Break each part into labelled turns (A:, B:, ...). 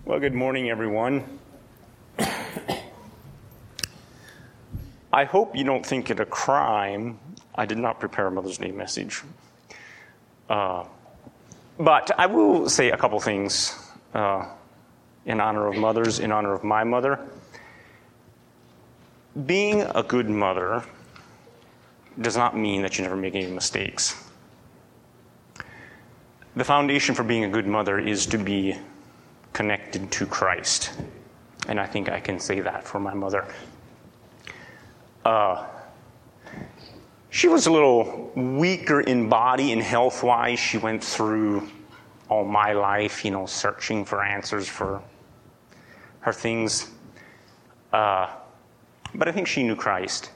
A: Well, good morning, everyone. I hope you don't think it a crime. I did not prepare a Mother's Day message. But I will say a couple things in honor of mothers, in honor of my mother. Being a good mother does not mean that you never make any mistakes. The foundation for being a good mother is to be connected to Christ. And I think I can say that for my mother. She was a little weaker in body and health-wise. She went through all my life, searching for answers for her things. But I think she knew Christ.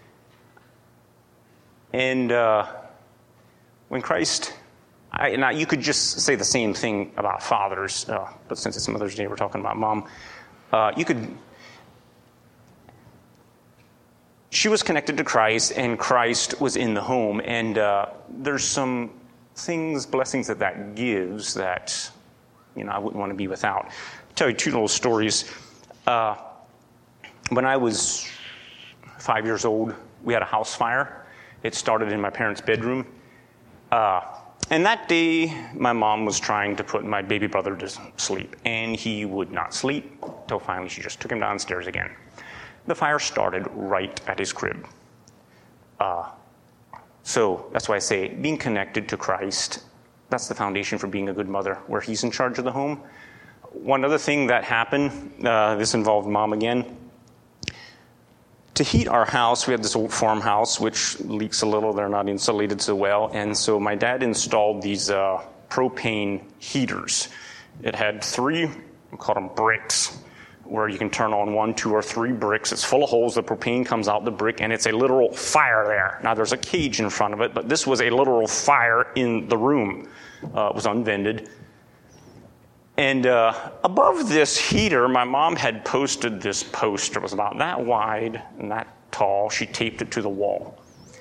A: And when Christ... Now, you could just say the same thing about fathers, but since it's Mother's Day, we're talking about mom. She was connected to Christ, and Christ was in the home. And there's some things, blessings that gives that, I wouldn't want to be without. I'll tell you two little stories. When I was 5 years old, we had a house fire. It started in my parents' bedroom. And that day, my mom was trying to put my baby brother to sleep, and he would not sleep until finally she just took him downstairs again. The fire started right at his crib. So that's why I say being connected to Christ, that's the foundation for being a good mother, where he's in charge of the home. One other thing that happened, this involved mom again. To heat our house, we had this old farmhouse, which leaks a little. They're not insulated so well. And so my dad installed these propane heaters. It had three, we call them bricks, where you can turn on 1, 2, or 3 bricks. It's full of holes. The propane comes out the brick, and it's a literal fire there. Now, there's a cage in front of it, but this was a literal fire in the room. It was unvented. And above this heater, my mom had posted this poster. It was about that wide and that tall. She taped it to the wall.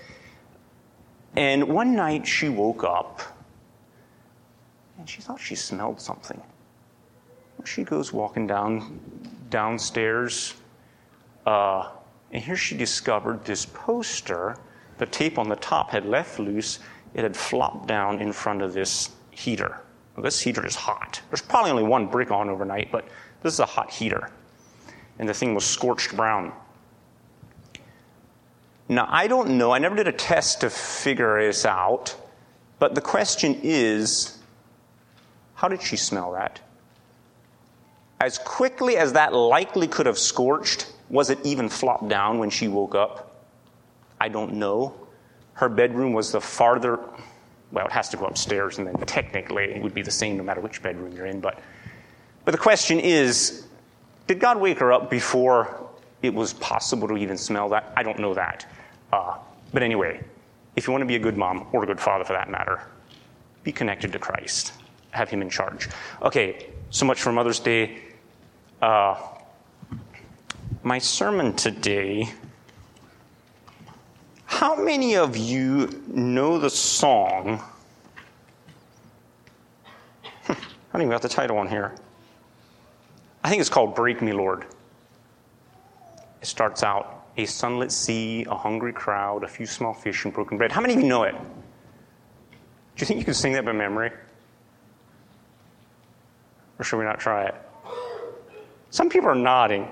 A: And one night she woke up, and she thought she smelled something. She goes walking downstairs, and here she discovered this poster. The tape on the top had left loose. It had flopped down in front of this heater. Well, this heater is hot. There's probably only one brick on overnight, but this is a hot heater. And the thing was scorched brown. Now, I don't know. I never did a test to figure this out. But the question is, how did she smell that? As quickly as that likely could have scorched, was it even flopped down when she woke up? I don't know. Her bedroom was the farther... Well, it has to go upstairs, and then technically it would be the same no matter which bedroom you're in. But the question is, did God wake her up before it was possible to even smell that? I don't know that. But anyway, if you want to be a good mom, or a good father for that matter, be connected to Christ. Have him in charge. Okay, so much for Mother's Day. My sermon today... How many of you know the song? I don't even got the title on here. I think it's called Break Me, Lord. It starts out, a sunlit sea, a hungry crowd, a few small fish and broken bread. How many of you know it? Do you think you could sing that by memory? Or should we not try it? Some people are nodding.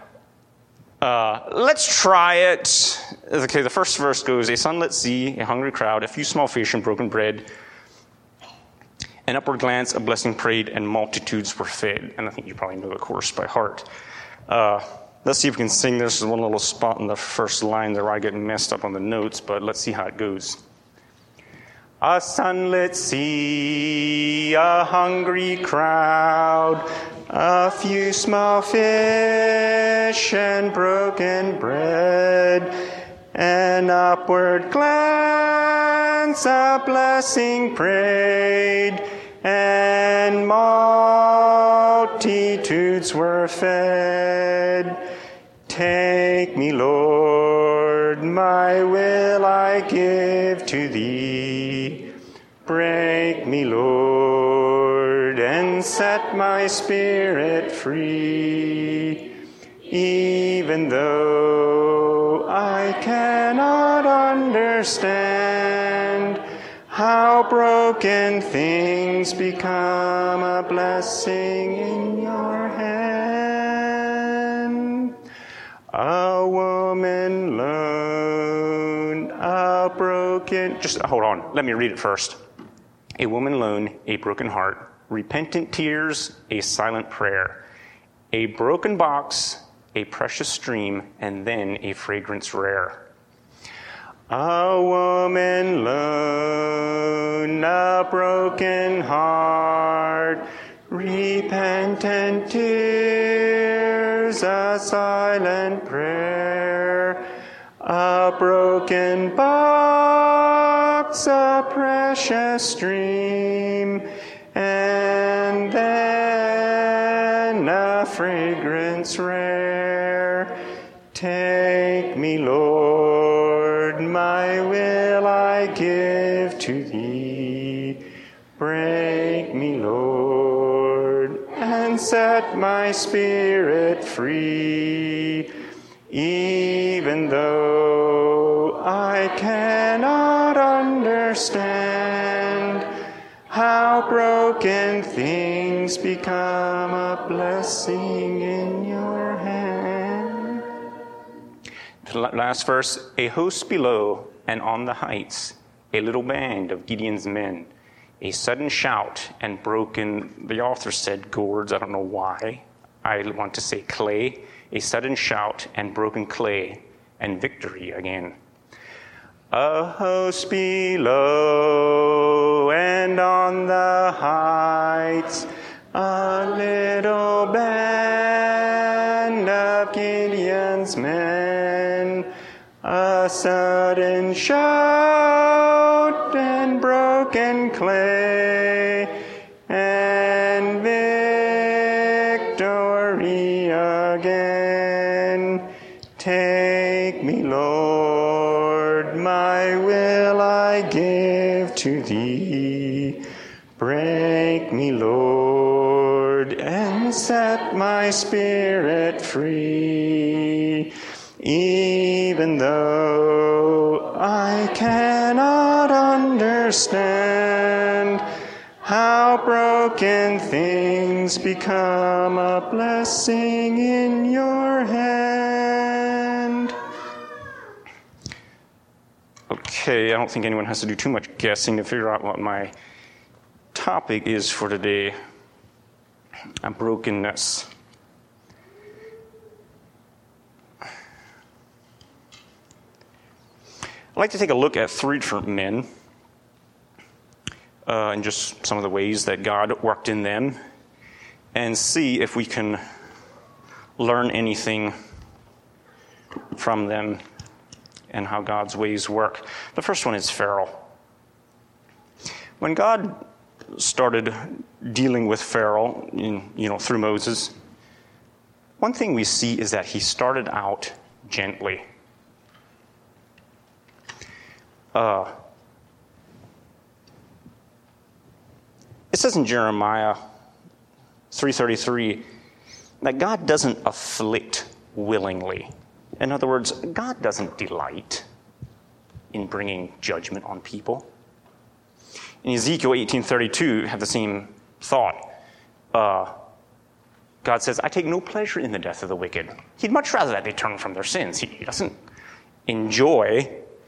A: Let's try it. Okay, the first verse goes, a sunlit sea, a hungry crowd, a few small fish and broken bread. An upward glance, a blessing prayed, and multitudes were fed. And I think you probably know the chorus by heart. Let's see if we can sing this. There's one little spot in the first line there where I get messed up on the notes, but let's see how it goes. A sunlit sea, a hungry crowd, a few small fish and broken bread, an upward glance, a blessing prayed, and multitudes were fed. Take me, Lord, my will I give to thee. Break me, Lord, and and set my spirit free. Even though I cannot understand how broken things become a blessing in your hand. A woman lone, a broken... Just hold on, let me read it first. A woman lone, a broken heart, repentant tears, a silent prayer, a broken box, a precious stream, and then a fragrance rare. A woman lone, a broken heart, repentant tears, a silent prayer, a broken box, a precious stream, and then a fragrance rare. Take me, Lord, my will I give to thee. Break me, Lord, and set my spirit free. Even though I cannot understand how broken things become a blessing in your hand. The last verse, a host below and on the heights, a little band of Gideon's men, a sudden shout and broken, the author said gourds, I don't know why. I want to say clay, a sudden shout and broken clay, and victory again. A host below and on the heights, a little band of Gideon's men, a sudden shout and broken clay, and victory again. Take me, Lord, my will I give to thee. Break me, Lord, and set my spirit free. Even though I cannot understand how broken things become a blessing in your hand. Okay, I don't think anyone has to do too much guessing to figure out what my topic is for today. Brokenness. I'd like to take a look at three different men and just some of the ways that God worked in them and see if we can learn anything from them and how God's ways work. The first one is Pharaoh. When God started dealing with Pharaoh, through Moses, one thing we see is that he started out gently. It says in Jeremiah 3:33 that God doesn't afflict willingly. In other words, God doesn't delight in bringing judgment on people. In Ezekiel 18:32, have the same thought. God says, I take no pleasure in the death of the wicked. He'd much rather that they turn from their sins. He doesn't enjoy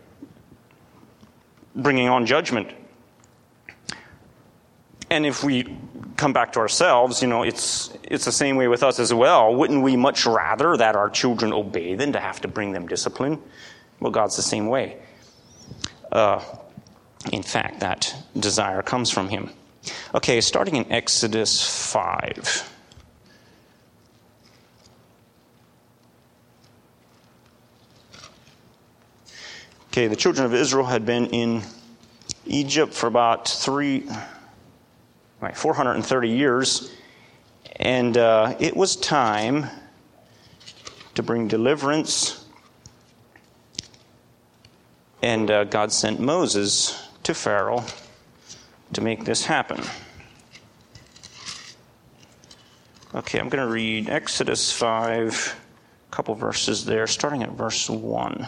A: bringing on judgment. And if we come back to ourselves, it's the same way with us as well. Wouldn't we much rather that our children obey than to have to bring them discipline? Well, God's the same way. In fact, that desire comes from him. Okay, starting in Exodus 5. Okay, the children of Israel had been in Egypt for about 430 years, and it was time to bring deliverance, and God sent Moses to Pharaoh to make this happen. Okay, I'm going to read Exodus 5, a couple verses there, starting at verse 1.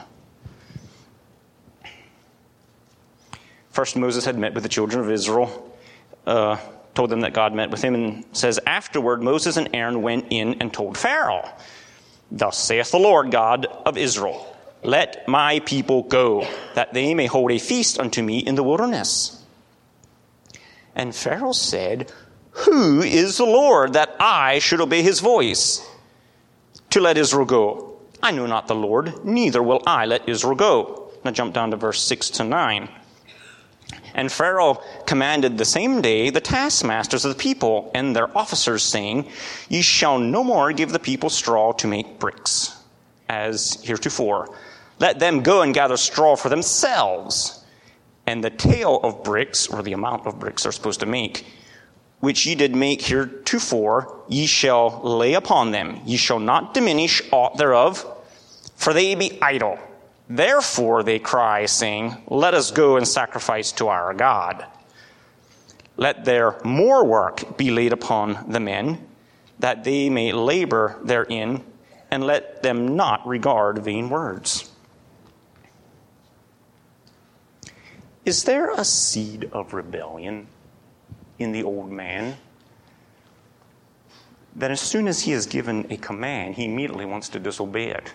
A: First, Moses had met with the children of Israel, told them that God met with him, and says, afterward, Moses and Aaron went in and told Pharaoh, thus saith the Lord God of Israel, let my people go, that they may hold a feast unto me in the wilderness. And Pharaoh said, who is the Lord that I should obey his voice to let Israel go? I know not the Lord, neither will I let Israel go. Now jump down to verse 6 to 9. And Pharaoh commanded the same day the taskmasters of the people and their officers, saying, ye shall no more give the people straw to make bricks, as heretofore. Let them go and gather straw for themselves. And the tale of bricks, or the amount of bricks they're supposed to make, which ye did make heretofore, ye shall lay upon them. Ye shall not diminish aught thereof, for they be idle. Therefore they cry, saying, let us go and sacrifice to our God. Let their more work be laid upon the men, that they may labor therein, and let them not regard vain words. Is there a seed of rebellion in the old man, that as soon as he is given a command, he immediately wants to disobey it?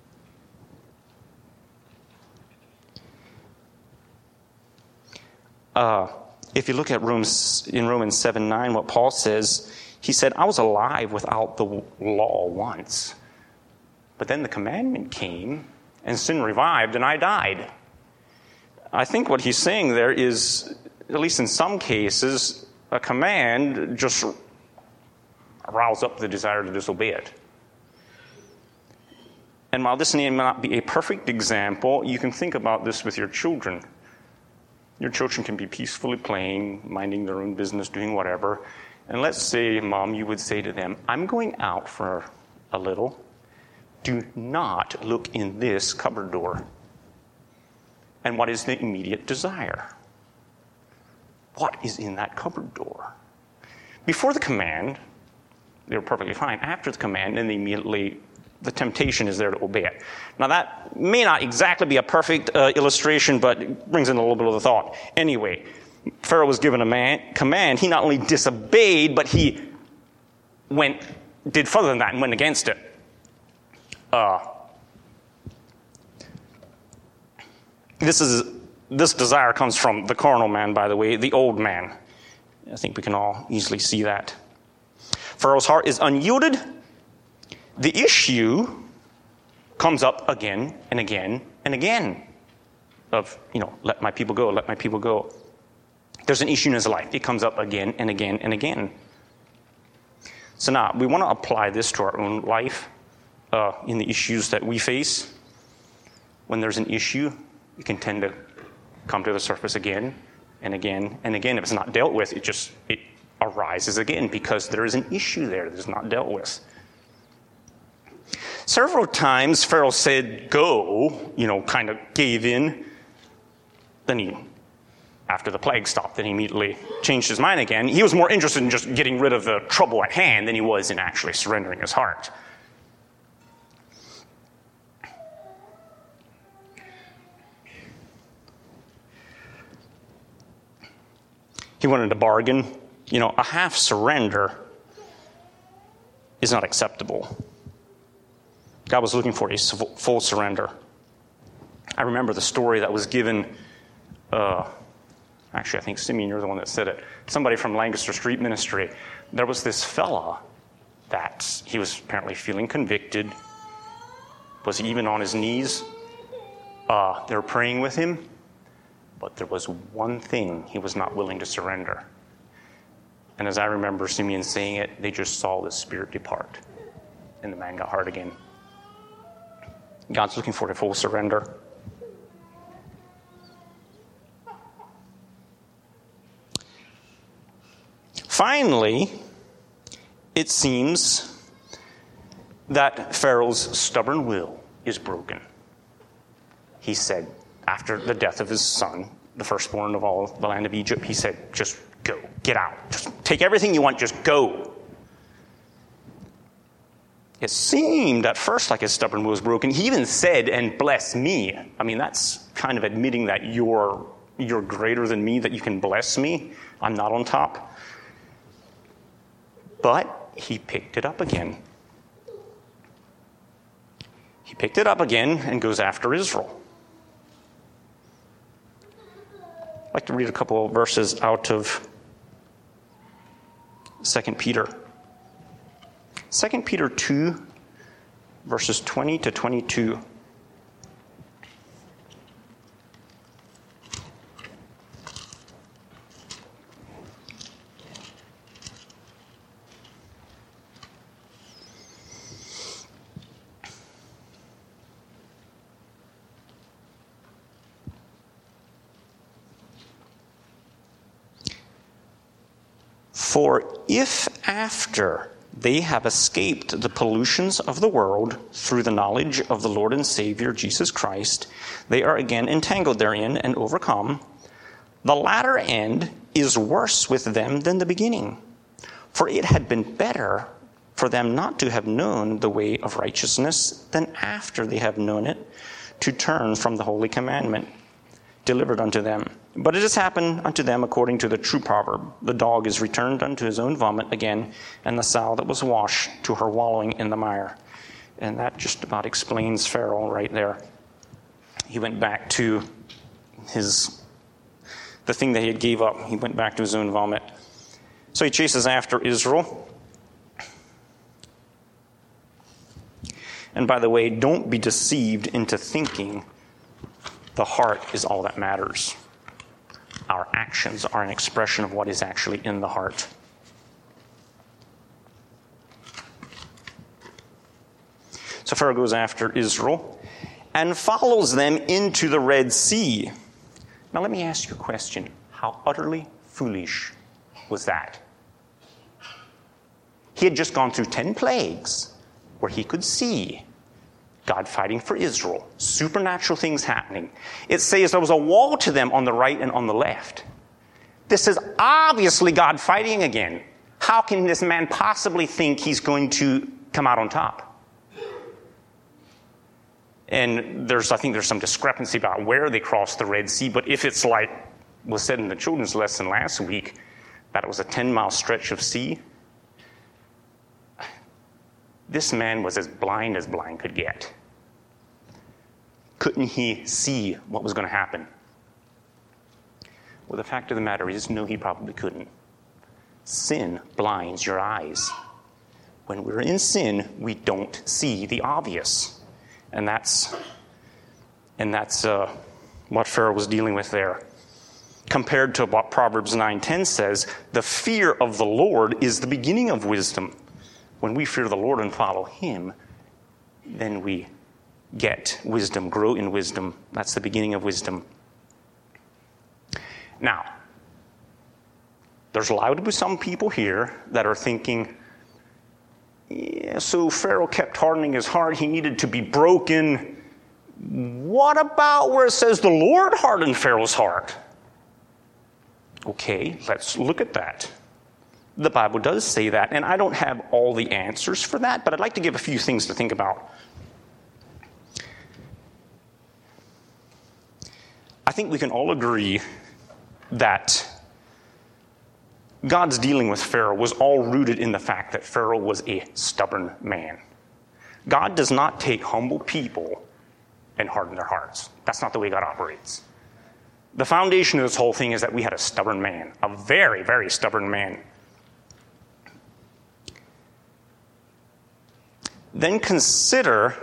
A: If you look at Romans 7:9, what Paul says, he said, I was alive without the law once, but then the commandment came, and sin revived, and I died. I think what he's saying there is, at least in some cases, a command just arouses up the desire to disobey it. And while this may not be a perfect example, you can think about this with your children. Your children can be peacefully playing, minding their own business, doing whatever. And let's say, Mom, you would say to them, I'm going out for a little. Do not look in this cupboard door. And what is the immediate desire? What is in that cupboard door? Before the command, they were perfectly fine. After the command, then immediately the temptation is there to obey it. Now that may not exactly be a perfect illustration, but it brings in a little bit of the thought. Anyway, Pharaoh was given a command. He not only disobeyed, but he did further than that and went against it. This desire comes from the carnal man, by the way, the old man. I think we can all easily see that. Pharaoh's heart is unyielded. The issue comes up again and again and again of, let my people go, let my people go. There's an issue in his life. It comes up again and again and again. So now, we want to apply this to our own life in the issues that we face. When there's an issue, it can tend to come to the surface again and again and again. If it's not dealt with, it arises again because there is an issue there that is not dealt with. Several times Pharaoh said, go, kind of gave in. Then after the plague stopped, then he immediately changed his mind again. He was more interested in just getting rid of the trouble at hand than he was in actually surrendering his heart. He wanted to bargain. A half surrender is not acceptable. God was looking for a full surrender. I remember the story that was given, actually I think Simeon, you're the one that said it, somebody from Lancaster Street Ministry. There was this fella that he was apparently feeling convicted, was even on his knees. They were praying with him, but there was one thing he was not willing to surrender. And as I remember Simeon saying it, they just saw the spirit depart, and the man got hard again. God's looking for a full surrender. Finally, it seems that Pharaoh's stubborn will is broken. He said, after the death of his son, the firstborn of all the land of Egypt, he said, just go, get out. Just take everything you want, just go. It seemed at first like his stubborn will was broken. He even said, "And bless me." I mean, that's kind of admitting that you're greater than me, that you can bless me. I'm not on top. But he picked it up again. He picked it up again and goes after Israel. I'd like to read a couple of verses out of 2 Peter. 2 Peter 2, verses 20 to 22. For if after they have escaped the pollutions of the world through the knowledge of the Lord and Savior Jesus Christ, they are again entangled therein and overcome, the latter end is worse with them than the beginning. For it had been better for them not to have known the way of righteousness than after they have known it, to turn from the holy commandment delivered unto them. But it has happened unto them according to the true proverb, the dog is returned unto his own vomit again, and the sow that was washed to her wallowing in the mire. And that just about explains Pharaoh right there. He went back to the thing that he had gave up. He went back to his own vomit. So he chases after Israel. And by the way, don't be deceived into thinking the heart is all that matters. Our actions are an expression of what is actually in the heart. So Pharaoh goes after Israel and follows them into the Red Sea. Now let me ask you a question. How utterly foolish was that? He had just gone through 10 plagues where he could see God fighting for Israel, supernatural things happening. It says there was a wall to them on the right and on the left. This is obviously God fighting again. How can this man possibly think he's going to come out on top? And I think there's some discrepancy about where they crossed the Red Sea, but if it's like was said in the children's lesson last week, that it was a 10-mile stretch of sea, this man was as blind could get. Couldn't he see what was going to happen? Well, the fact of the matter is, no, he probably couldn't. Sin blinds your eyes. When we're in sin, we don't see the obvious. And that's what Pharaoh was dealing with there. Compared to what Proverbs 9:10 says, the fear of the Lord is the beginning of wisdom. When we fear the Lord and follow him, then we get wisdom, grow in wisdom. That's the beginning of wisdom. Now, there's allowed to be some people here that are thinking, yeah, so Pharaoh kept hardening his heart. He needed to be broken. What about where it says the Lord hardened Pharaoh's heart? Okay, let's look at that. The Bible does say that, and I don't have all the answers for that, but I'd like to give a few things to think about. I think we can all agree that God's dealing with Pharaoh was all rooted in the fact that Pharaoh was a stubborn man. God does not take humble people and harden their hearts. That's not the way God operates. The foundation of this whole thing is that we had a stubborn man, a very, very stubborn man. Then consider,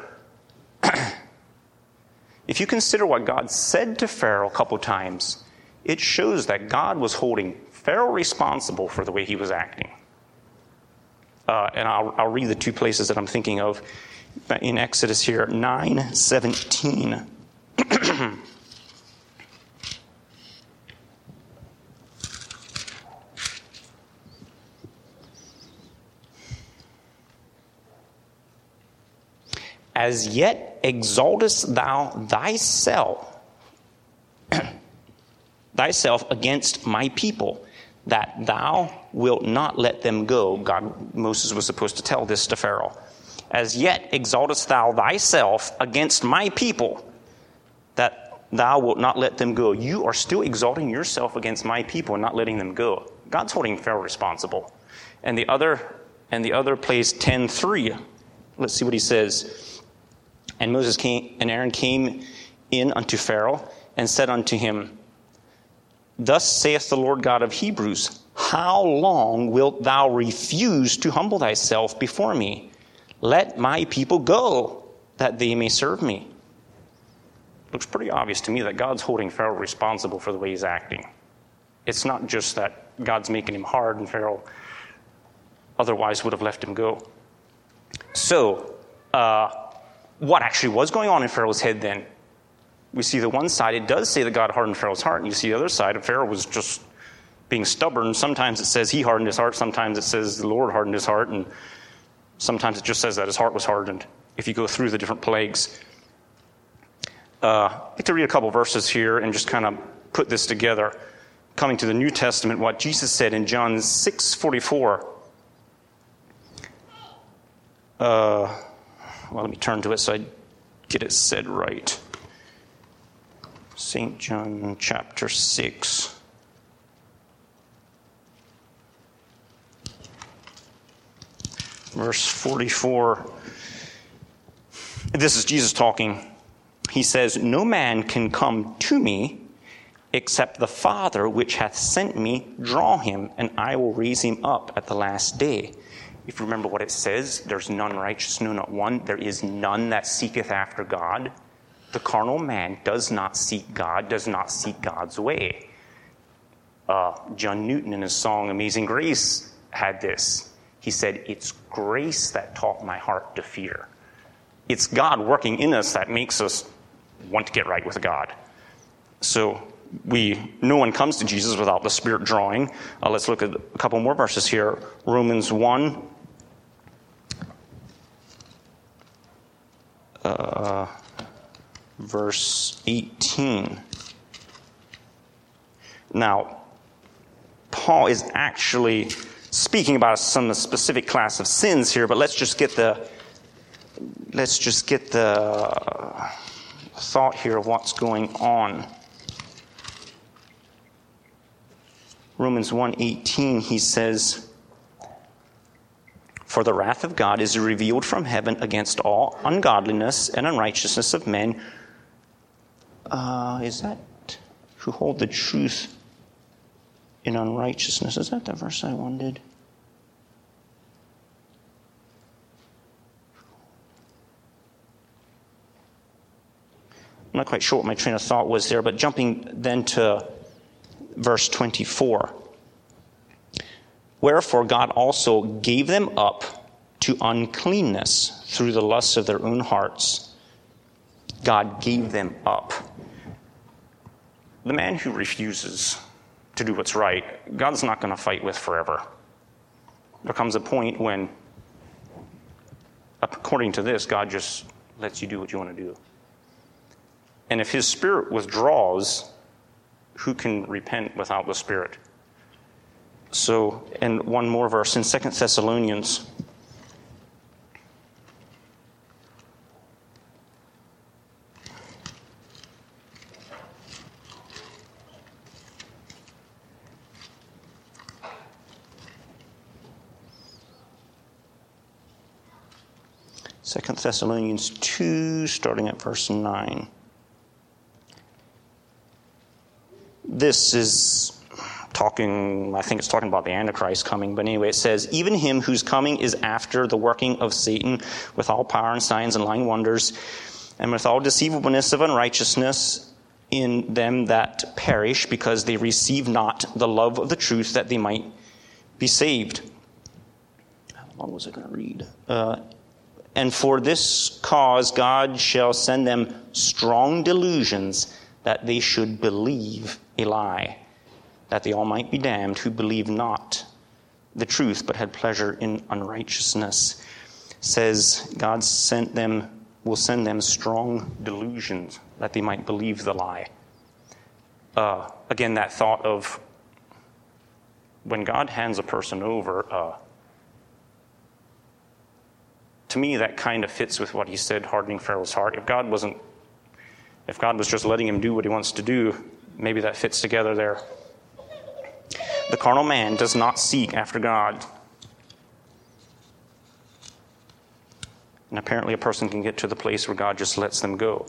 A: if you consider what God said to Pharaoh a couple times, it shows that God was holding Pharaoh responsible for the way he was acting. And I'll read the two places that I'm thinking of in Exodus here, 9:17. As yet exaltest thou thyself against my people, that thou wilt not let them go. Moses was supposed to tell this to Pharaoh. As yet exaltest thou thyself against my people, that thou wilt not let them go. You are still exalting yourself against my people and not letting them go. God's holding Pharaoh responsible. And the other plays 10:3. Let's see what he says. And Moses came, and Aaron came in unto Pharaoh, and said unto him, Thus saith the Lord God of Hebrews, How long wilt thou refuse to humble thyself before me? Let my people go, that they may serve me. Looks pretty obvious to me that God's holding Pharaoh responsible for the way he's acting. It's not just that God's making him hard and Pharaoh otherwise would have let him go. So, what actually was going on in Pharaoh's head then? We see the one side, it does say that God hardened Pharaoh's heart, and you see the other side, of Pharaoh was just being stubborn. Sometimes it says he hardened his heart, sometimes it says the Lord hardened his heart, and sometimes it just says that his heart was hardened, if you go through the different plagues. I'd like to read a couple verses here and just kind of put this together. Coming to the New Testament, what Jesus said in John 6:44. Well, let me turn to it so I get it said right. St. John chapter 6. Verse 44. This is Jesus talking. He says, No man can come to me except the Father which hath sent me draw him, and I will raise him up at the last day. If you remember what it says, there's none righteous, no, not one. There is none that seeketh after God. The carnal man does not seek God, does not seek God's way. John Newton in his song Amazing Grace had this. He said, It's grace that taught my heart to fear. It's God working in us that makes us want to get right with God. So no one comes to Jesus without the Spirit drawing. Let's look at a couple more verses here. Romans 1. Verse 18. Now, Paul is actually speaking about some specific class of sins here, but let's just get the thought here of what's going on. Romans 1:18, he says, For the wrath of God is revealed from heaven against all ungodliness and unrighteousness of men. Is that who hold the truth in unrighteousness? Is that the verse I wanted? I'm not quite sure what my train of thought was there, but jumping then to verse 24. Wherefore God also gave them up to uncleanness through the lusts of their own hearts. God gave them up. The man who refuses to do what's right, God's not going to fight with forever. There comes a point when, according to this, God just lets you do what you want to do. And if his Spirit withdraws, who can repent without the Spirit? So, and one more verse in 2 Thessalonians. Second Thessalonians 2, starting at verse 9. This is talking about the Antichrist coming, but anyway, it says, Even him whose coming is after the working of Satan, with all power and signs and lying wonders, and with all deceivableness of unrighteousness in them that perish, because they receive not the love of the truth, that they might be saved. How long was I going to read? And for this cause God shall send them strong delusions, that they should believe a lie, that they all might be damned who believe not the truth, but had pleasure in unrighteousness. Says God will send them strong delusions, that they might believe the lie. Again, that thought of when God hands a person over to me, that kind of fits with what he said, hardening Pharaoh's heart. If God was just letting him do what he wants to do, maybe that fits together there. The carnal man does not seek after God. And apparently a person can get to the place where God just lets them go.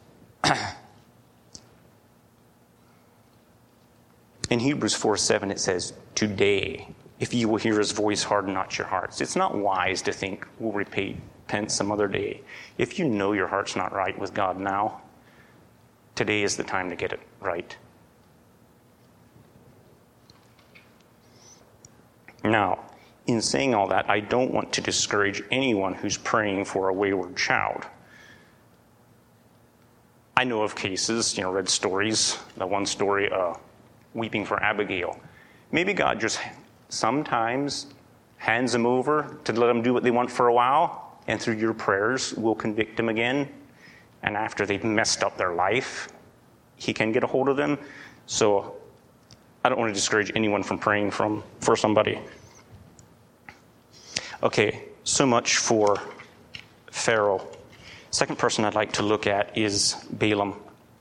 A: In Hebrews 4:7 it says, "Today, if you will hear his voice, harden not your hearts." It's not wise to think we'll repent some other day. If you know your heart's not right with God now, today is the time to get it right. Now, in saying all that, I don't want to discourage anyone who's praying for a wayward child. I know of cases, read stories. The one story, weeping for Abigail. Maybe God just sometimes hands them over to let them do what they want for a while, and through your prayers will convict them again. And after they've messed up their life, he can get a hold of them. So I don't want to discourage anyone from praying for somebody. Okay, so much for Pharaoh. Second person I'd like to look at is Balaam.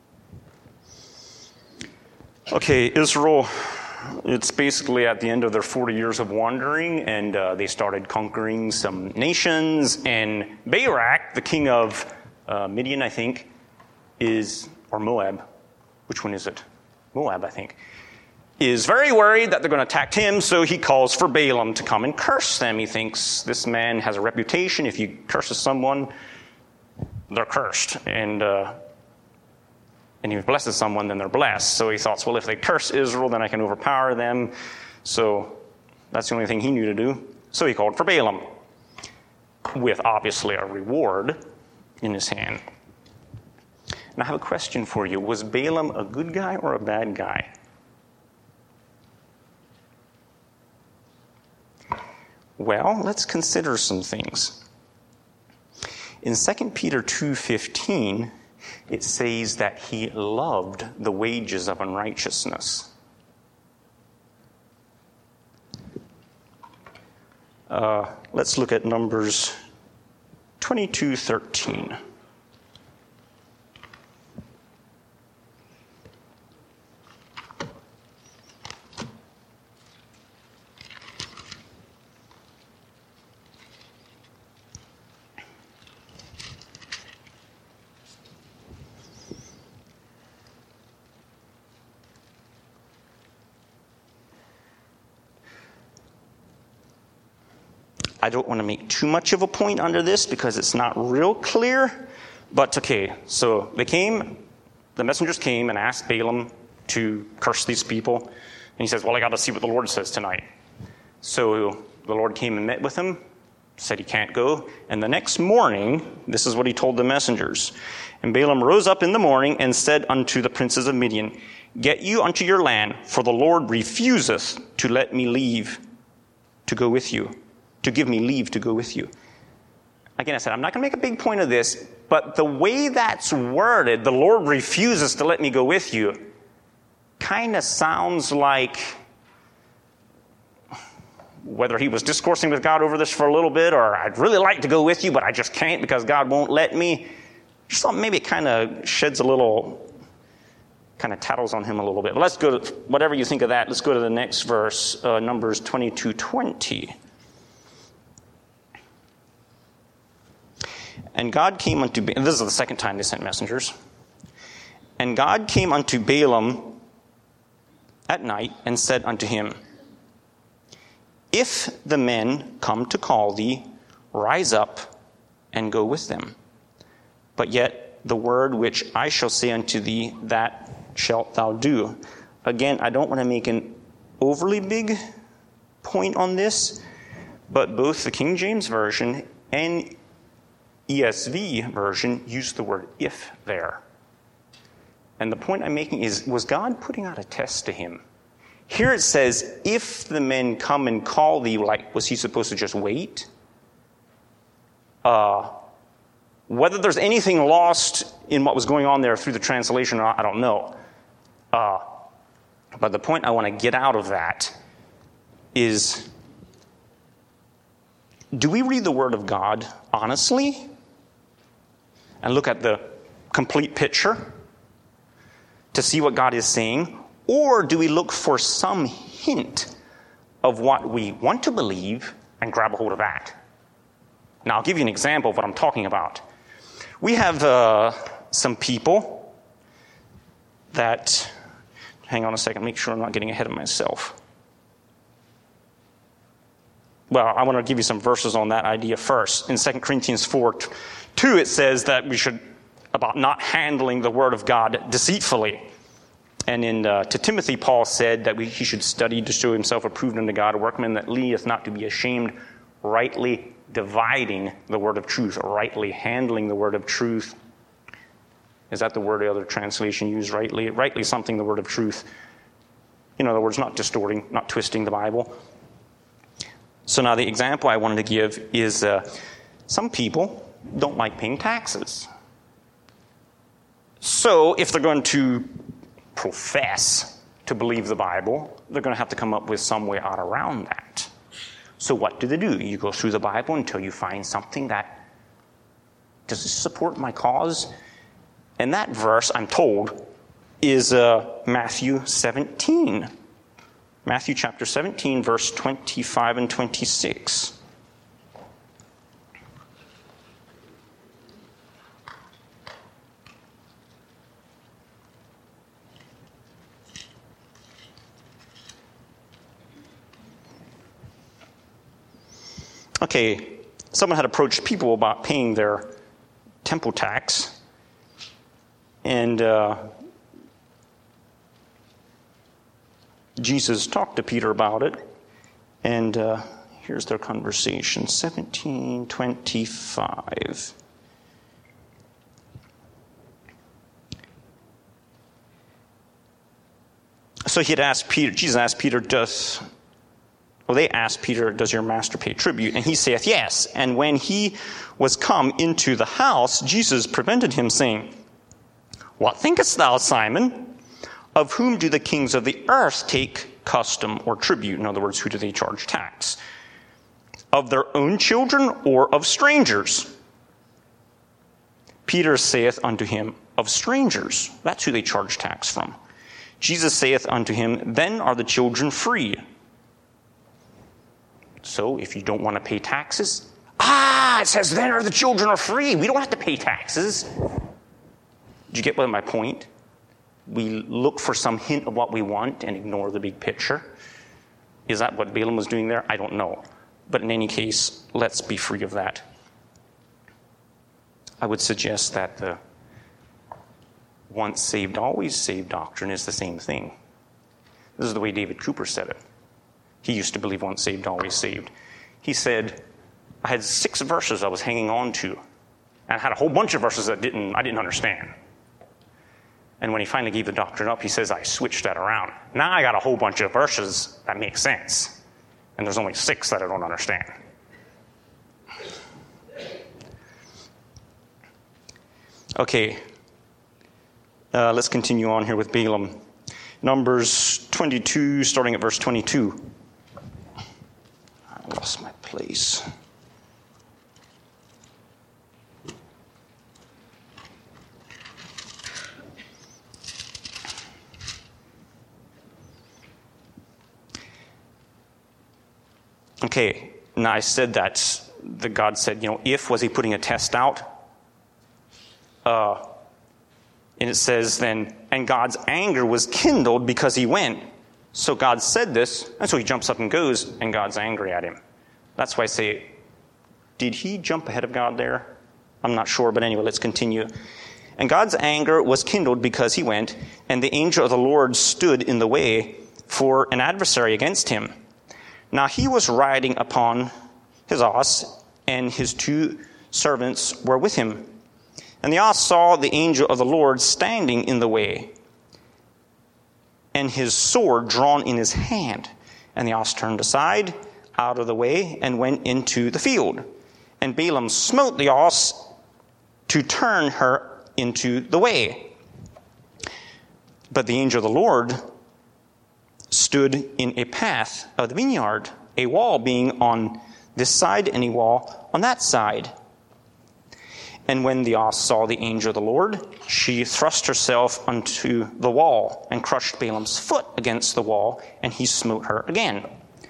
A: Okay, Israel, it's basically at the end of their 40 years of wandering, and they started conquering some nations, and Barak, the king of Midian, I think, or Moab. Which one is it? Moab, I think. Is very worried that they're going to attack him, so he calls for Balaam to come and curse them. He thinks this man has a reputation. If he curses someone, they're cursed. And if he blesses someone, then they're blessed. So he thought, well, if they curse Israel, then I can overpower them. So that's the only thing he knew to do. So he called for Balaam, with obviously a reward in his hand. And I have a question for you. Was Balaam a good guy or a bad guy? Well, let's consider some things. In 2 Peter 2:15, it says that he loved the wages of unrighteousness. Let's look at Numbers 22:13. I don't want to make too much of a point under this because it's not real clear. But okay, so the messengers came and asked Balaam to curse these people. And he says, well, I got to see what the Lord says tonight. So the Lord came and met with him, said he can't go. And the next morning, this is what he told the messengers. And Balaam rose up in the morning and said unto the princes of Midian, get you unto your land, for the Lord refuseth to let me leave to go with you. To give me leave to go with you. Again, I said, I'm not going to make a big point of this, but the way that's worded, the Lord refuses to let me go with you, kind of sounds like whether he was discoursing with God over this for a little bit, or I'd really like to go with you, but I just can't because God won't let me. Just thought maybe it kind of sheds a little, kind of tattles on him a little bit. But let's go to, whatever you think of that, let's go to the next verse, Numbers 22:20. And God came unto Balaam, this is the second time they sent messengers. And God came unto Balaam at night and said unto him, if the men come to call thee, rise up and go with them. But yet the word which I shall say unto thee, that shalt thou do. Again, I don't want to make an overly big point on this, but both the King James Version and ESV version use the word if there. And the point I'm making is, was God putting out a test to him? Here it says, if the men come and call thee, like, was he supposed to just wait? Whether there's anything lost in what was going on there through the translation or not, I don't know. But the point I want to get out of that is, do we read the Word of God honestly and look at the complete picture to see what God is saying? Or do we look for some hint of what we want to believe and grab a hold of that? Now, I'll give you an example of what I'm talking about. We have some people that, hang on a second, make sure I'm not getting ahead of myself. Well, I want to give you some verses on that idea first. In 2 Corinthians 4:2, it says that we should, about not handling the Word of God deceitfully. And to Timothy, Paul said that he should study to show himself approved unto God, a workman that leadeth not to be ashamed, rightly dividing the word of truth, rightly handling the word of truth. Is that the word the other translation used, rightly? Rightly something, the word of truth. In other words, not distorting, not twisting the Bible. So now the example I wanted to give is some people don't like paying taxes. So if they're going to profess to believe the Bible, they're going to have to come up with some way out around that. So what do? You go through the Bible until you find something that, does this support my cause? And that verse, I'm told, is Matthew 17. Matthew chapter 17, verse 25 and 26. Okay, someone had approached people about paying their temple tax, and Jesus talked to Peter about it, and here's their conversation, 17:25. So he had asked Peter, Jesus asked Peter, they asked Peter, does your master pay tribute? And he saith, yes. And when he was come into the house, Jesus prevented him, saying, what thinkest thou, Simon? Of whom do the kings of the earth take custom or tribute? In other words, who do they charge tax? Of their own children or of strangers? Peter saith unto him, of strangers. That's who they charge tax from. Jesus saith unto him, then are the children free. So if you don't want to pay taxes, it says then are the children are free. We don't have to pay taxes. Did you get my point? We look for some hint of what we want and ignore the big picture. Is that what Balaam was doing there? I don't know. But in any case, let's be free of that. I would suggest that the once saved, always saved doctrine is the same thing. This is the way David Cooper said it. He used to believe once saved, always saved. He said, I had 6 verses I was hanging on to, and I had a whole bunch of verses that I didn't understand. And when he finally gave the doctrine up, he says, I switched that around. Now I got a whole bunch of verses that make sense, and there's only 6 that I don't understand. Okay, let's continue on here with Balaam. Numbers 22, starting at verse 22. I lost my place. Okay, now I said that the God said, if, was he putting a test out? And it says then, and God's anger was kindled because he went. So God said this, and so he jumps up and goes, and God's angry at him. That's why I say, did he jump ahead of God there? I'm not sure, but anyway, let's continue. And God's anger was kindled because he went, and the angel of the Lord stood in the way for an adversary against him. Now he was riding upon his ass, and his 2 servants were with him. And the ass saw the angel of the Lord standing in the way, and his sword drawn in his hand. And the ass turned aside out of the way and went into the field. And Balaam smote the ass to turn her into the way. But the angel of the Lord stood in a path of the vineyard, a wall being on this side, any wall on that side. And when the ox saw the angel of the Lord, she thrust herself unto the wall and crushed Balaam's foot against the wall, and he smote her again.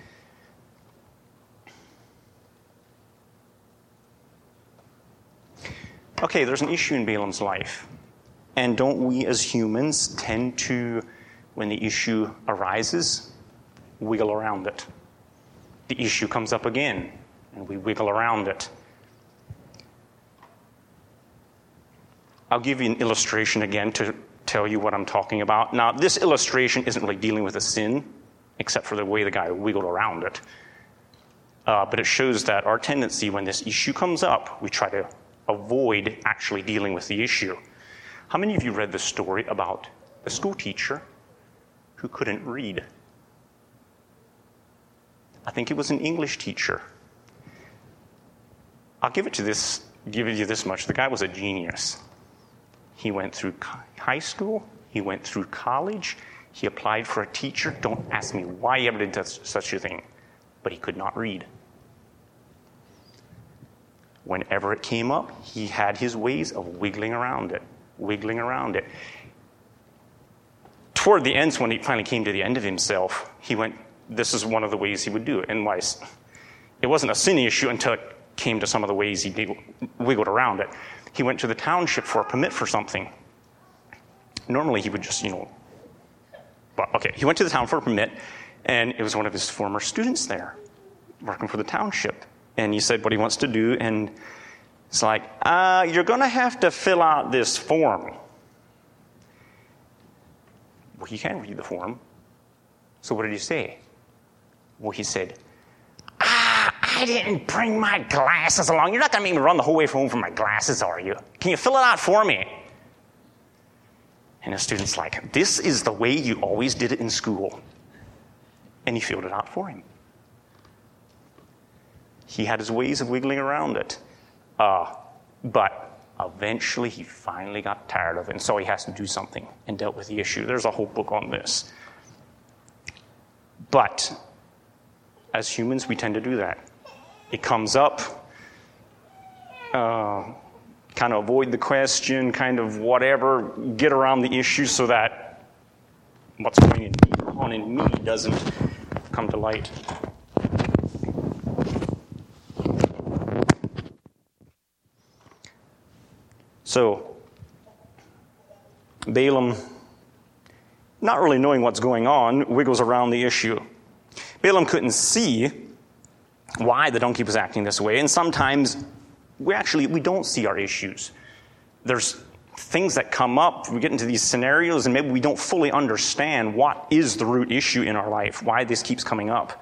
A: Okay, there's an issue in Balaam's life. And don't we as humans tend to, when the issue arises, wiggle around it? The issue comes up again, and we wiggle around it. I'll give you an illustration again to tell you what I'm talking about. Now, this illustration isn't really dealing with a sin, except for the way the guy wiggled around it. But it shows that our tendency when this issue comes up, we try to avoid actually dealing with the issue. How many of you read the story about a school teacher who couldn't read? I think it was an English teacher. I'll give you this much. The guy was a genius. He went through high school. He went through college. He applied for a teacher. Don't ask me why he ever did such a thing. But he could not read. Whenever it came up, he had his ways of wiggling around it. Toward the end, when he finally came to the end of himself, this is one of the ways he would do it. And it wasn't a sin issue until it came to some of the ways he wiggled around it. He went to the township for a permit for something. Normally he would just, he went to the town for a permit, and it was one of his former students there, working for the township. And he said what he wants to do, and it's like, you're going to have to fill out this form. Well, he can't read the form. So what did he say? Well, he said, I didn't bring my glasses along. You're not going to make me run the whole way home for my glasses, are you? Can you fill it out for me? And the student's like, this is the way you always did it in school. And he filled it out for him. He had his ways of wiggling around it. But eventually he finally got tired of it, and so he has to do something and dealt with the issue. There's a whole book on this. But as humans, we tend to do that. It comes up, kind of avoid the question, kind of whatever, get around the issue so that what's going on in me doesn't come to light. So, Balaam, not really knowing what's going on, wiggles around the issue. Balaam couldn't see why the donkey was acting this way, and sometimes we don't see our issues. There's things that come up, we get into these scenarios, and maybe we don't fully understand what is the root issue in our life, why this keeps coming up.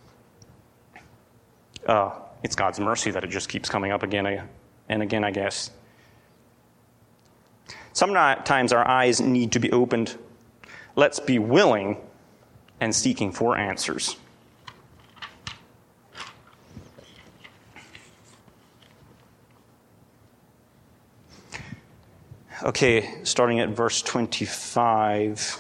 A: It's God's mercy that it just keeps coming up again and again, I guess. Sometimes our eyes need to be opened. Let's be willing and seeking for answers. Okay, starting at verse 25.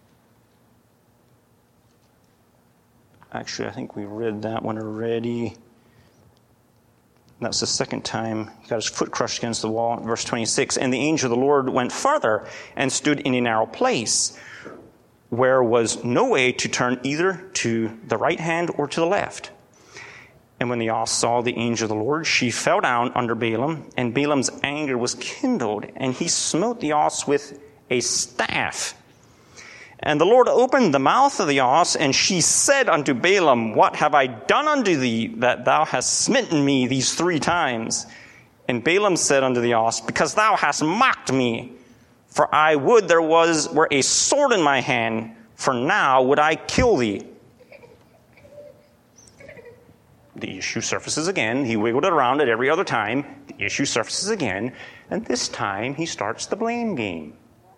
A: Actually, I think we read that one already. That's the second time he got his foot crushed against the wall. Verse 26, and the angel of the Lord went farther and stood in a narrow place where was no way to turn either to the right hand or to the left. And when the ox saw the angel of the Lord, she fell down under Balaam, and Balaam's anger was kindled, and he smote the ox with a staff. And the Lord opened the mouth of the ox, and she said unto Balaam, what have I done unto thee, that thou hast smitten me these 3 times? And Balaam said unto the ox, because thou hast mocked me. For I would there were a sword in my hand, for now would I kill thee. The issue surfaces again. He wiggled it around it every other time. The issue surfaces again. And this time he starts the blame game.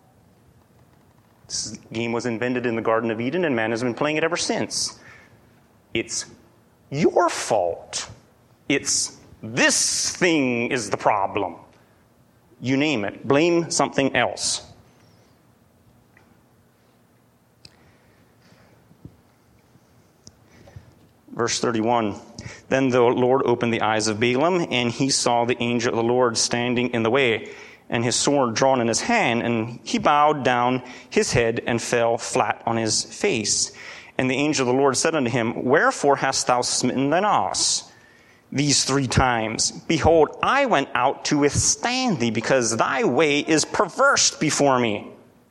A: This game was invented in the Garden of Eden, and man has been playing it ever since. It's your fault. It's this thing is the problem. You name it. Blame something else. Verse 31. Then the Lord opened the eyes of Balaam, and he saw the angel of the Lord standing in the way, and his sword drawn in his hand, and he bowed down his head and fell flat on his face. And the angel of the Lord said unto him, Wherefore hast thou smitten thine ass these 3 times? Behold, I went out to withstand thee, because thy way is perverse before me.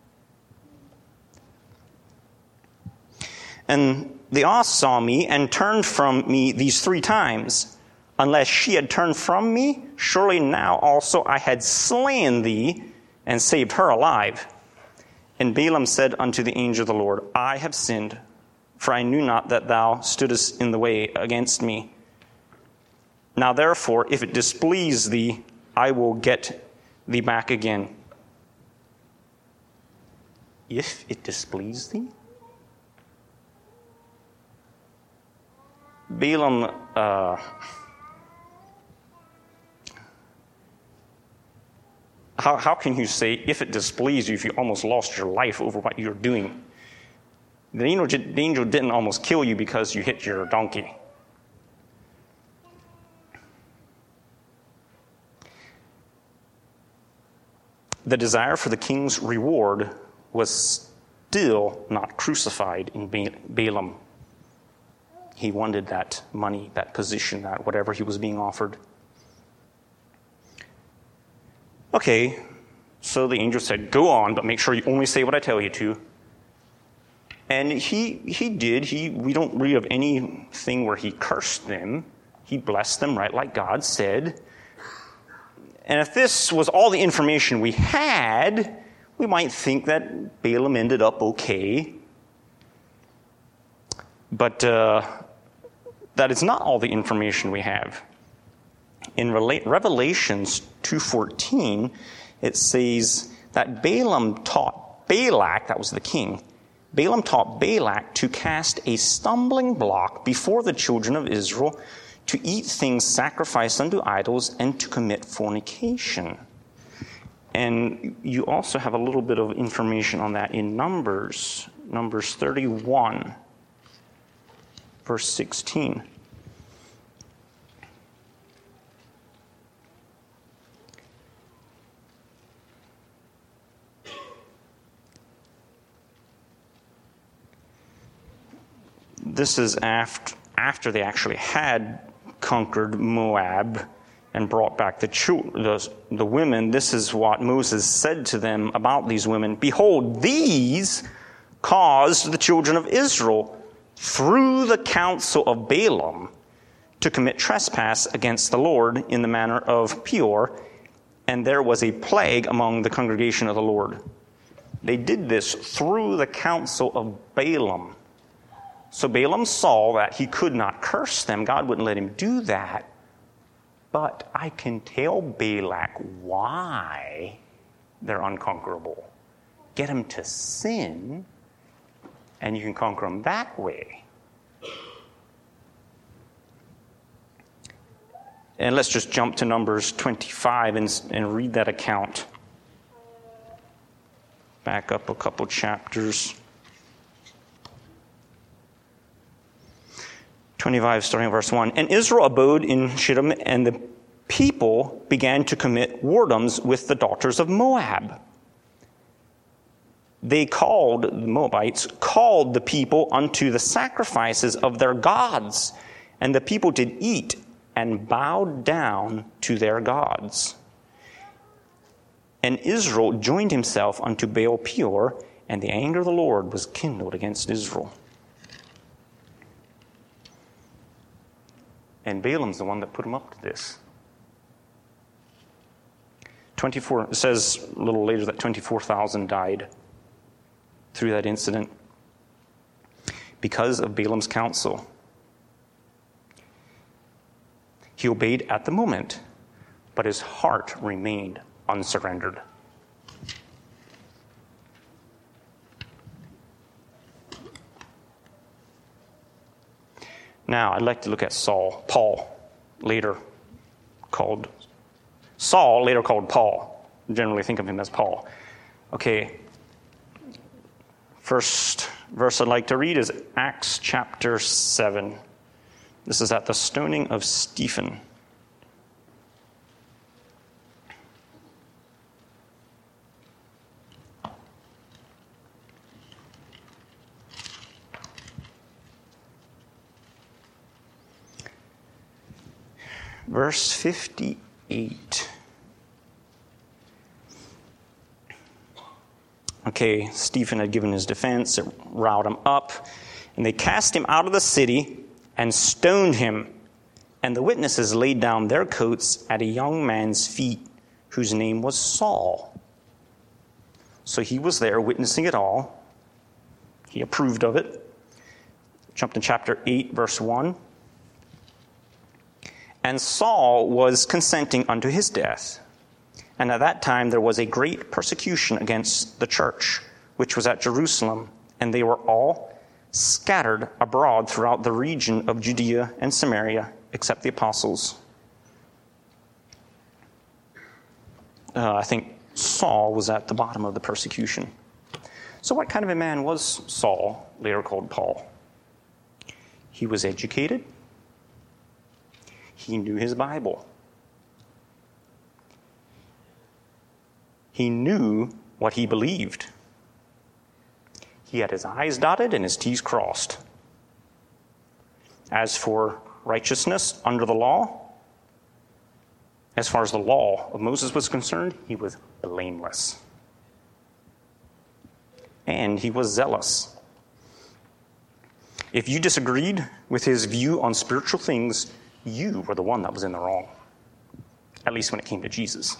A: And the ass saw me and turned from me these 3 times. Unless she had turned from me, surely now also I had slain thee and saved her alive. And Balaam said unto the angel of the Lord, I have sinned, for I knew not that thou stoodest in the way against me. Now therefore, if it displease thee, I will get thee back again. If it displease thee? Balaam, how can you say, if it displeased you, if you almost lost your life over what you're doing? The angel didn't almost kill you because you hit your donkey. The desire for the king's reward was still not crucified in Balaam. He wanted that money, that position, that whatever he was being offered. Okay, so the angel said, go on, but make sure you only say what I tell you to. And he did. We don't read of anything where he cursed them. He blessed them, right, like God said. And if this was all the information we had, we might think that Balaam ended up okay. But that is not all the information we have. In Revelations 2:14, it says that Balaam taught Balak, that was the king, Balaam taught Balak to cast a stumbling block before the children of Israel, to eat things sacrificed unto idols, and to commit fornication. And you also have a little bit of information on that in Numbers 31. Verse 16. This is after they actually had conquered Moab and brought back the women. This is what Moses said to them about these women. Behold, these caused the children of Israel through the counsel of Balaam to commit trespass against the Lord in the manner of Peor, and there was a plague among the congregation of the Lord. They did this through the counsel of Balaam. So Balaam saw that he could not curse them. God wouldn't let him do that. But I can tell Balak why they're unconquerable. Get them to sin, and you can conquer them that way. And let's just jump to Numbers 25 and read that account. Back up a couple chapters. 25, starting at verse 1. And Israel abode in Shittim, and the people began to commit whoredoms with the daughters of Moab. The Moabites called the people unto the sacrifices of their gods, and the people did eat and bowed down to their gods. And Israel joined himself unto Baal Peor, and the anger of the Lord was kindled against Israel. And Balaam's the one that put him up to this. 24, it says a little later that 24,000 died through that incident because of Balaam's counsel. He obeyed at the moment, but his heart remained unsurrendered. Now, I'd like to look at Paul, later called Paul. Generally think of him as Paul. Okay. First verse I'd like to read is Acts chapter 7. This is at the stoning of Stephen. Verse 58. Okay, Stephen had given his defense, it riled him up, and they cast him out of the city and stoned him. And the witnesses laid down their coats at a young man's feet, whose name was Saul. So he was there witnessing it all. He approved of it. Jump to chapter 8, verse 1. And Saul was consenting unto his death. And at that time there was a great persecution against the church, which was at Jerusalem, and they were all scattered abroad throughout the region of Judea and Samaria, except the apostles. I think Saul was at the bottom of the persecution. So what kind of a man was Saul, later called Paul? He was educated. He knew his Bible. He knew what he believed. He had his I's dotted and his T's crossed. As for righteousness under the law, as far as the law of Moses was concerned, he was blameless. And he was zealous. If you disagreed with his view on spiritual things, you were the one that was in the wrong, at least when it came to Jesus.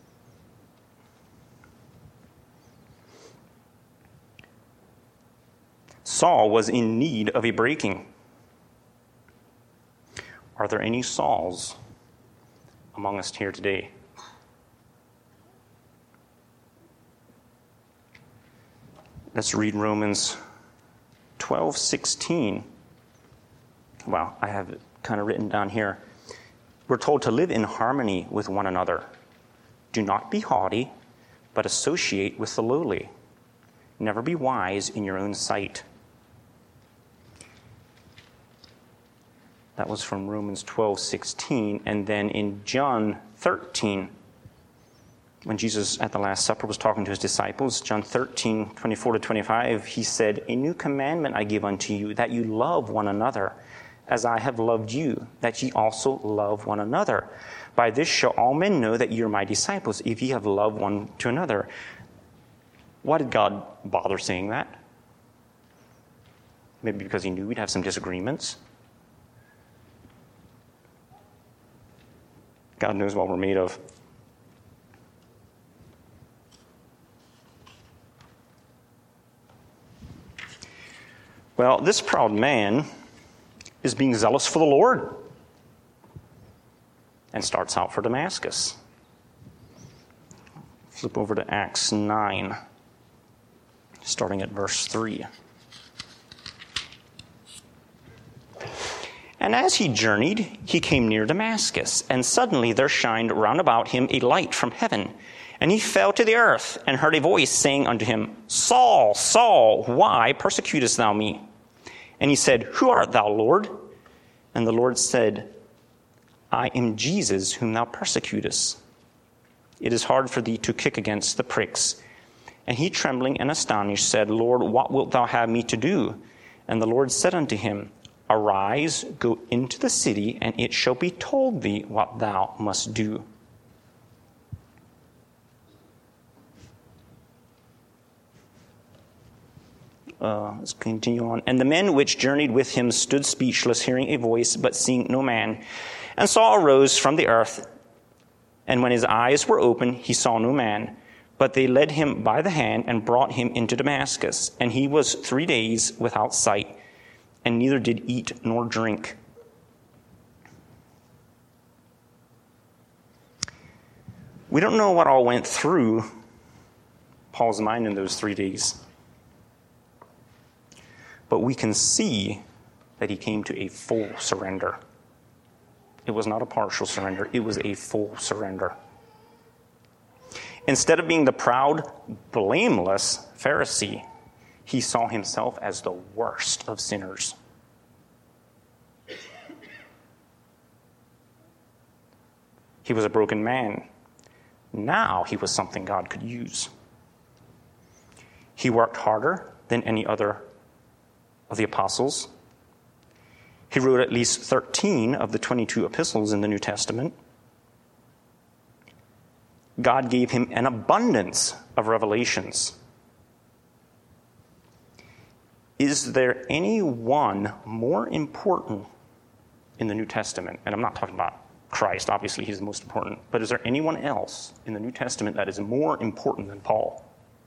A: Saul was in need of a breaking. Are there any Sauls among us here today? Let's read Romans 12:16. Well, I have it kind of written down here. We're told to live in harmony with one another. Do not be haughty, but associate with the lowly. Never be wise in your own sight. That was from Romans 12:16. And then in John 13, when Jesus at the Last Supper was talking to his disciples, John 13:24-25, he said, "A new commandment I give unto you, that you love one another, as I have loved you, that ye also love one another. By this shall all men know that ye are my disciples, if ye have loved one to another." Why did God bother saying that? Maybe because he knew we'd have some disagreements. God knows what we're made of. Well, this proud man is being zealous for the Lord and starts out for Damascus. Flip over to Acts 9, starting at verse 3. And as he journeyed, he came near Damascus, and suddenly there shined round about him a light from heaven. And he fell to the earth, and heard a voice saying unto him, Saul, Saul, why persecutest thou me? And he said, Who art thou, Lord? And the Lord said, I am Jesus, whom thou persecutest. It is hard for thee to kick against the pricks. And he, trembling and astonished, said, Lord, what wilt thou have me to do? And the Lord said unto him, Arise, go into the city, and it shall be told thee what thou must do. Let's continue on. And the men which journeyed with him stood speechless, hearing a voice, but seeing no man. And Saul arose from the earth, and when his eyes were open, he saw no man. But they led him by the hand and brought him into Damascus. And he was 3 days without sight, and neither did eat nor drink. We don't know what all went through Paul's mind in those 3 days. But we can see that he came to a full surrender. It was not a partial surrender. It was a full surrender. Instead of being the proud, blameless Pharisee, he saw himself as the worst of sinners. He was a broken man. Now he was something God could use. He worked harder than any other of the apostles. He wrote at least 13 of the 22 epistles in the New Testament. God gave him an abundance of revelations. Is there anyone more important in the New Testament? And I'm not talking about Christ, obviously he's the most important. But is there anyone else in the New Testament that is more important than Paul?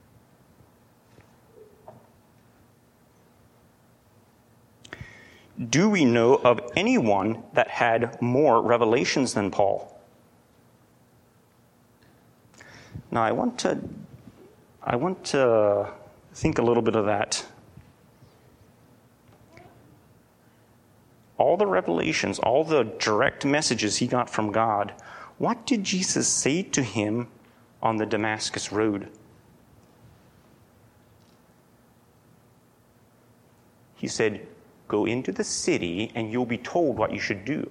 A: Do we know of anyone that had more revelations than Paul? Now, I want to think a little bit of that. All the revelations, all the direct messages he got from God, what did Jesus say to him on the Damascus Road? He said, "Go into the city and you'll be told what you should do."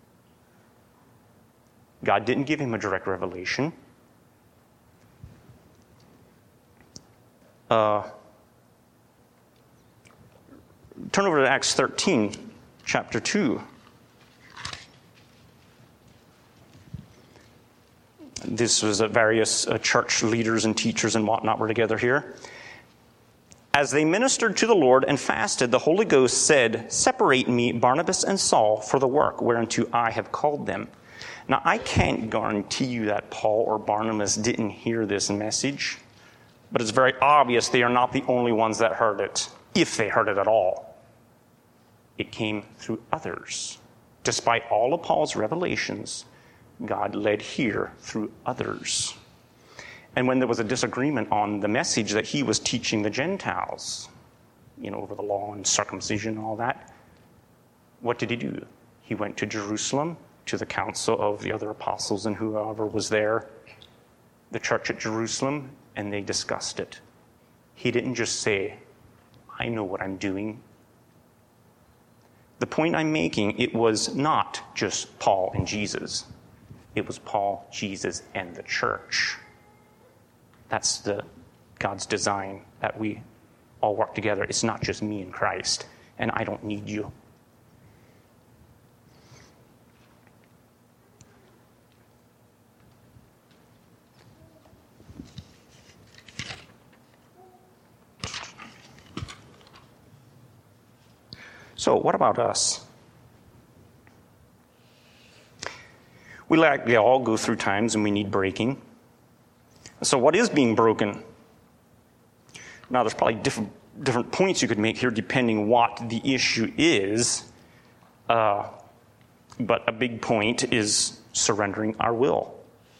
A: God didn't give him a direct revelation. Turn over to Acts 13, chapter 2. This was various church leaders and teachers and whatnot were together here. As they ministered to the Lord and fasted, the Holy Ghost said, "Separate me, Barnabas and Saul, for the work whereunto I have called them." Now, I can't guarantee you that Paul or Barnabas didn't hear this message, but it's very obvious they are not the only ones that heard it, if they heard it at all. It came through others. Despite all of Paul's revelations, God led here through others. And when there was a disagreement on the message that he was teaching the Gentiles, over the law and circumcision and all that, what did he do? He went to Jerusalem, to the council of the other apostles and whoever was there, the church at Jerusalem, and they discussed it. He didn't just say, "I know what I'm doing." The point I'm making, it was not just Paul and Jesus. It was Paul, Jesus, and the church. That's God's design, that we all work together. It's not just me and Christ, and I don't need you. So, what about us? We likely all go through times and we need breaking. So what is being broken? Now, there's probably different points you could make here depending what the issue is. But a big point is surrendering our will.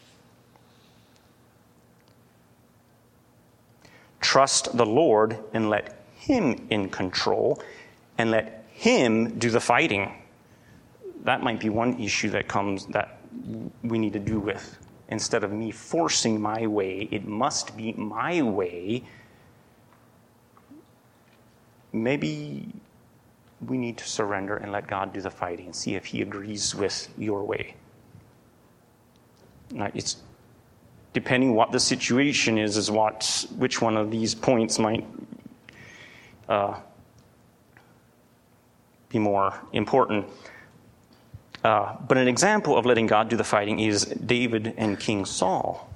A: Trust the Lord and let Him in control and let Him do the fighting. That might be one issue that we need to do with. Instead of me forcing my way, it must be my way. Maybe we need to surrender and let God do the fighting and see if He agrees with your way. Now, it's depending what the situation is which one of these points might be more important. But an example of letting God do the fighting is David and King Saul.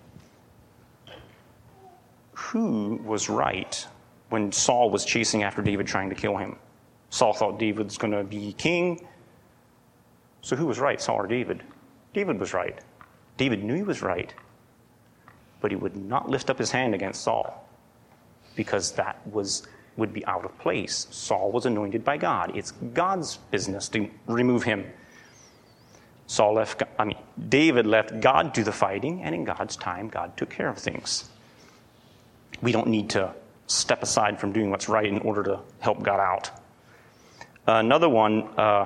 A: Who was right when Saul was chasing after David trying to kill him? Saul thought David was going to be king. So who was right, Saul or David? David was right. David knew he was right. But he would not lift up his hand against Saul because that would be out of place. Saul was anointed by God. It's God's business to remove him. David left God do the fighting, and in God's time, God took care of things. We don't need to step aside from doing what's right in order to help God out. Another one,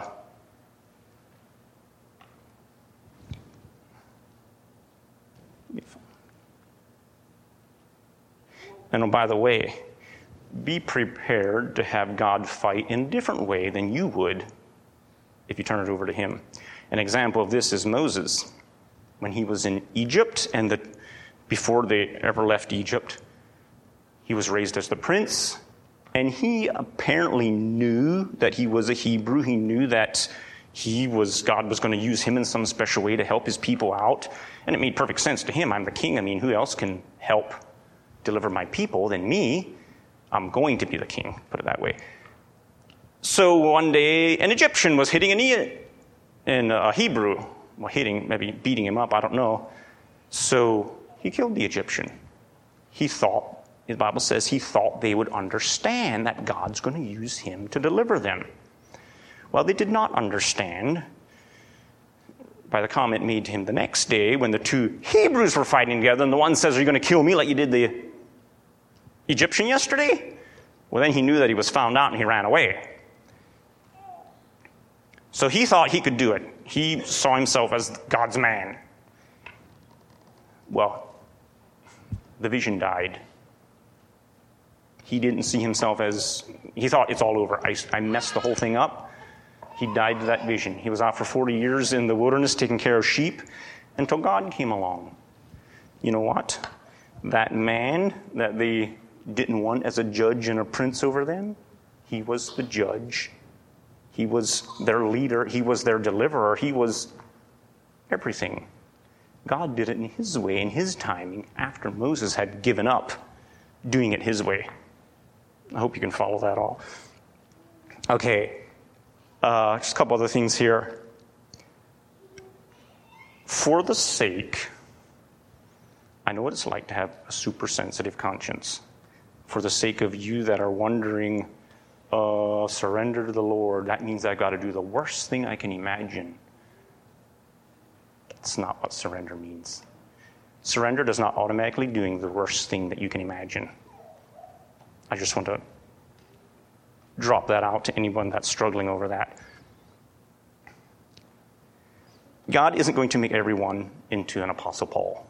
A: and by the way, be prepared to have God fight in a different way than you would if you turn it over to Him. An example of this is Moses. when he was in Egypt, and before they ever left Egypt, he was raised as the prince, and he apparently knew that he was a Hebrew. He knew that God was going to use him in some special way to help his people out, and it made perfect sense to him. I'm the king. I mean, who else can help deliver my people than me? I'm going to be the king, put it that way. So one day, an Egyptian was hitting a Hebrew. Well, maybe beating him up, I don't know. So he killed the Egyptian. He thought, the Bible says, he thought they would understand that God's going to use him to deliver them. Well, they did not understand by the comment made to him the next day when the two Hebrews were fighting together, and the one says, "Are you going to kill me like you did the Egyptian yesterday?" Well, then he knew that he was found out and he ran away. So he thought he could do it. He saw himself as God's man. Well, the vision died. He didn't see himself he thought, it's all over. I messed the whole thing up. He died to that vision. He was out for 40 years in the wilderness taking care of sheep until God came along. You know what? That man that they didn't want as a judge and a prince over them, he was the judge. He was their leader. He was their deliverer. He was everything. God did it in his way, in his timing, after Moses had given up doing it his way. I hope you can follow that all. Okay. Just a couple other things here. For the sake, I know what it's like to have a super sensitive conscience. For the sake of you that are wondering, surrender to the Lord, that means I've got to do the worst thing I can imagine. That's not what surrender means. Surrender does not automatically doing the worst thing that you can imagine. I just want to drop that out to anyone that's struggling over that. God isn't going to make everyone into an Apostle Paul.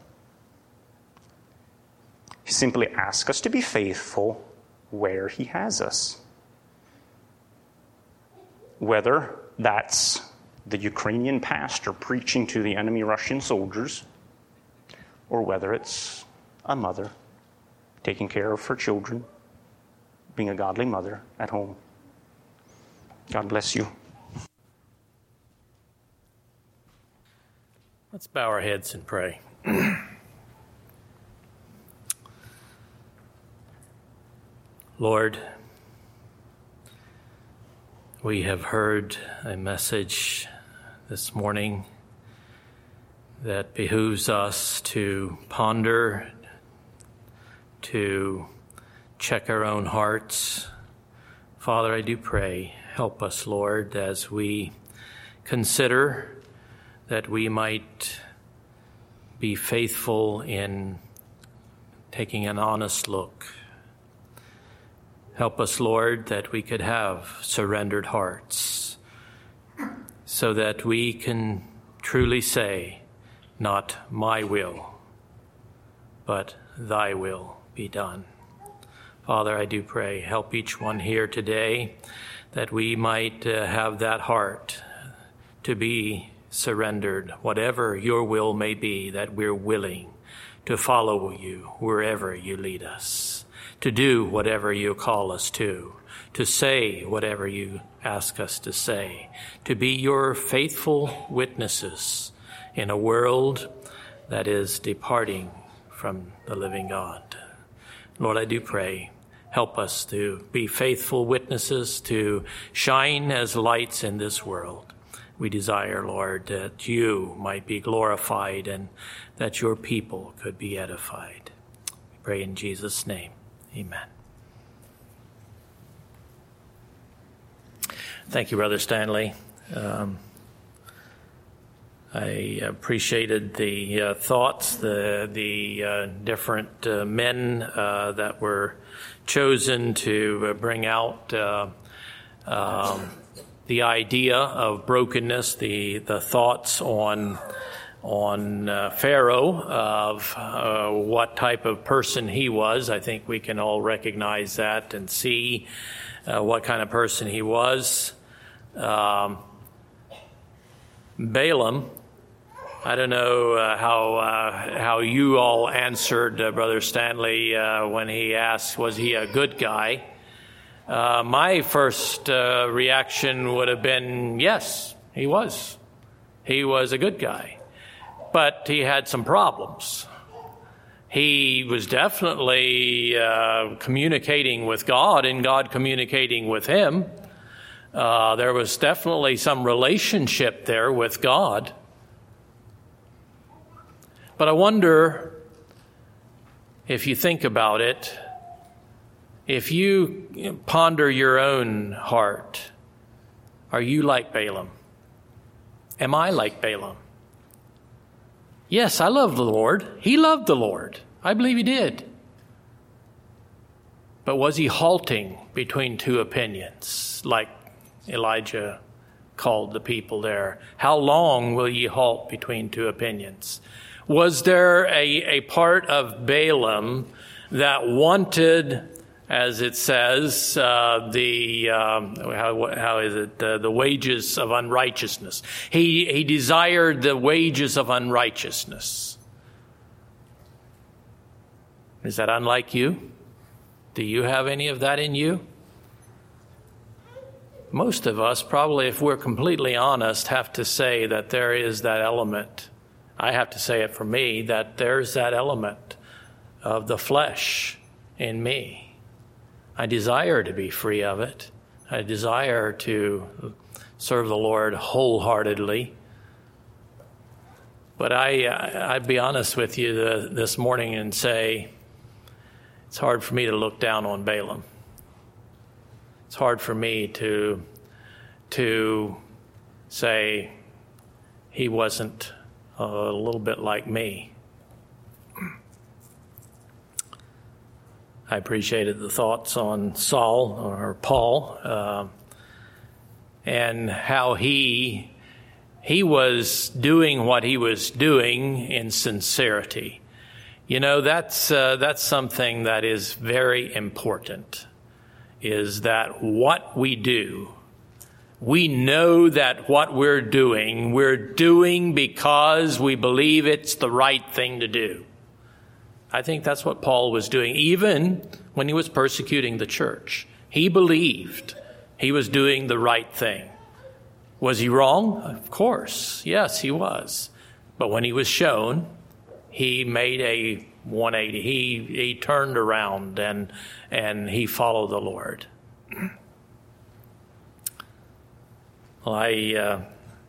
A: He simply asks us to be faithful where he has us. Whether that's the Ukrainian pastor preaching to the enemy Russian soldiers, or whether it's a mother taking care of her children, being a godly mother at home. God bless you.
B: Let's bow our heads and pray. Lord, we have heard a message this morning that behooves us to ponder, to check our own hearts. Father, I do pray, help us, Lord, as we consider that we might be faithful in taking an honest look. Help us, Lord, that we could have surrendered hearts so that we can truly say, not my will, but thy will be done. Father, I do pray, help each one here today that we might have that heart to be surrendered, whatever your will may be, that we're willing to follow you wherever you lead us, to do whatever you call us to say whatever you ask us to say, to be your faithful witnesses in a world that is departing from the living God. Lord, I do pray, help us to be faithful witnesses, to shine as lights in this world. We desire, Lord, that you might be glorified and that your people could be edified. We pray in Jesus' name. Amen. Thank you, Brother Stanley. I appreciated the thoughts, the different men that were chosen to bring out the idea of brokenness, the thoughts on Pharaoh, of what type of person he was. I think we can all recognize that and see what kind of person he was. Balaam I don't know how you all answered Brother Stanley when he asked, was he a good guy? My first reaction would have been, yes, he was. He was a good guy. But he had some problems. He was definitely communicating with God and God communicating with him. There was definitely some relationship there with God. But I wonder, if you think about it, if you ponder your own heart, are you like Balaam? Am I like Balaam? Yes, I love the Lord. He loved the Lord. I believe he did. But was he halting between two opinions, like Elijah called the people there? How long will ye halt between two opinions? Was there a part of Balaam that wanted, as it says, the wages of unrighteousness? He desired the wages of unrighteousness. Is that unlike you? Do you have any of that in you? Most of us, probably, if we're completely honest, have to say that there is that element. I have to say it for me, that there's that element of the flesh in me. I desire to be free of it. I desire to serve the Lord wholeheartedly. But I'd be honest with you this morning and say, it's hard for me to look down on Balaam. It's hard for me to say he wasn't a little bit like me. I appreciated the thoughts on Saul or Paul and how he was doing what he was doing in sincerity. You know, that's something that is very important, is that what we do, we know that what we're doing because we believe it's the right thing to do. I think that's what Paul was doing, even when he was persecuting the church. He believed he was doing the right thing. Was he wrong? Of course. Yes, he was. But when he was shown, he made a 180. He turned around and he followed the Lord. Well, I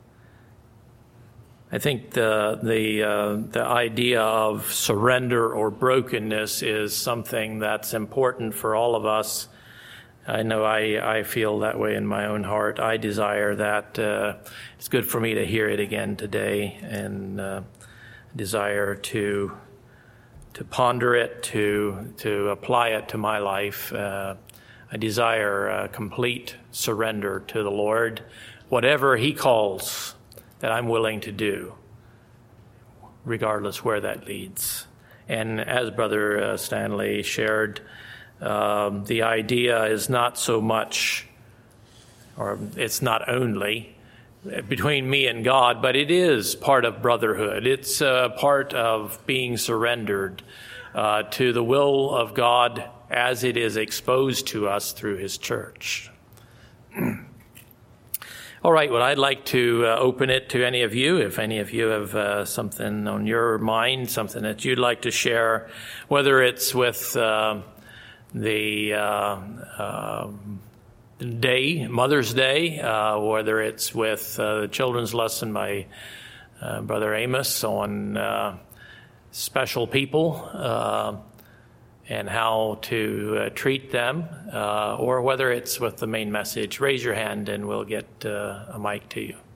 B: think the idea of surrender or brokenness is something that's important for all of us. I know I feel that way in my own heart. I desire that. It's good for me to hear it again today, and desire to ponder it, to apply it to my life. I desire complete surrender to the Lord. Whatever he calls, that I'm willing to do, regardless where that leads. And as Brother Stanley shared, the idea is not so much, or it's not only between me and God, but it is part of brotherhood. It's part of being surrendered to the will of God as it is exposed to us through his church. All right, well, I'd like to open it to any of you. If any of you have something on your mind, something that you'd like to share, whether it's with the day, Mother's Day, whether it's with the children's lesson by Brother Amos on special people and how to treat them, or whether it's with the main message, raise your hand and we'll get a mic to you.